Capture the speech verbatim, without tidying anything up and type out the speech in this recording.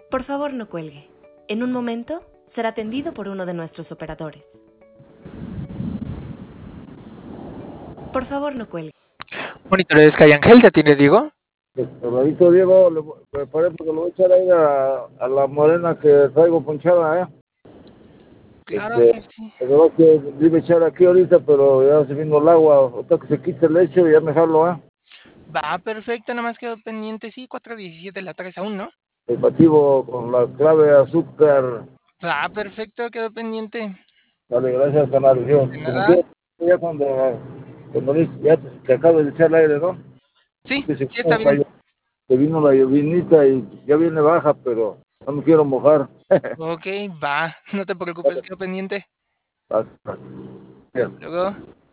Por favor, no cuelgue. En un momento será atendido por uno de nuestros operadores. Por favor, no cuelgue. Monitores Sky Ángel, ¿te atiende Diego? Salvadito Diego, le, me parece que lo voy a echar ahí a, a la morena que traigo ponchada, ¿eh? Claro Este, que sí. creo que le iba a echar aquí ahorita, pero ya se vino el agua. Ahorita que se quite el hecho y ya me jalo, ¿eh? Va, perfecto, nada más quedó pendiente, sí, cuatro diecisiete la traes aún, ¿no? El pativo con la clave azúcar. Va, perfecto, quedó pendiente. Vale, gracias, canal. Yo, De como nada. que ya cuando, cuando dices, ya te, te acabo de echar el aire, ¿no? Sí, Que se, sí está bien. se vino la llovinita y ya viene baja, pero no me quiero mojar. Ok, va, no te preocupes, quedó pendiente. Hasta- Luego.